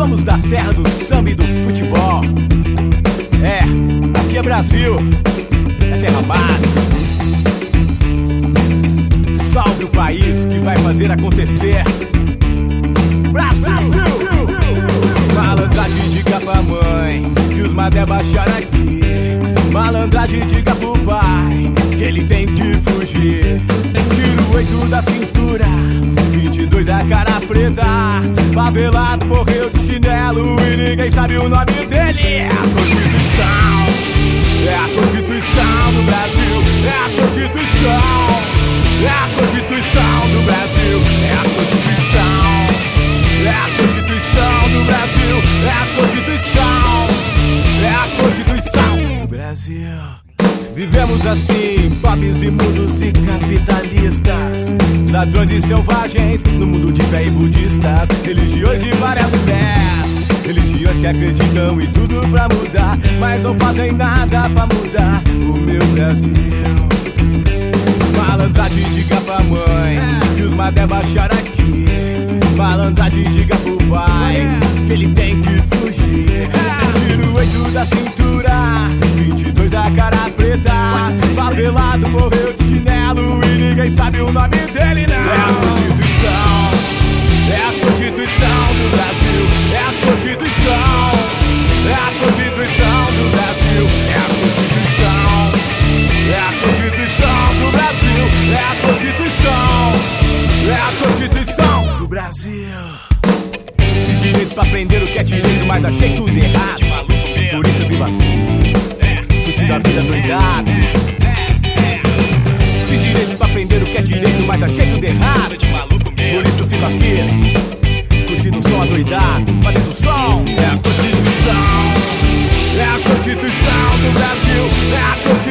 Somos da terra do samba e do futebol. É, aqui é Brasil, é terra amada. Salve o país que vai fazer acontecer. Brasil! Malandragem, diga pra mãe que os madé baixaram aqui. Malandragem, diga pro pai que ele tem que fugir. Tiro 8 da cintura, 22 é a cara preta. Favelado morreu de chinelo e ninguém sabe o nome dele. É a Constituição, é a Constituição do Brasil. É a Constituição, é a Constituição do Brasil. É a Constituição, é a Constituição do Brasil. É a Constituição, é a Constituição do Brasil. Vivemos assim, pobres e mudos e capitalistas, ladrões e selvagens, no mundo de fé e budistas. Religiões de várias fés, religiões que acreditam em tudo pra mudar, mas não fazem nada pra mudar o meu Brasil. Malandragem, diga pra mãe que os madé baixaram aqui. Malandragem, diga pro pai que ele tem que fugir. Tiro 8 da cintura, 22 a cara preta. Favelado morreu de chinelo e ninguém sabe o nome dele, não. É a Constituição, é a Constituição do Brasil. É a Constituição, é a Constituição do Brasil. É a Constituição, é a Constituição do Brasil. É a Constituição, é a Constituição do Brasil. Fiz direito pra aprender o que é direito, mas achei tudo errado. Por isso eu vivo assim, curtindo a vida doidado. Fiz direito pra aprender o que é direito, mas achei tudo errado. Por isso eu fico aqui, curtindo o som adoidado, fazendo som. É a Constituição, é a Constituição do Brasil. É a Constituição.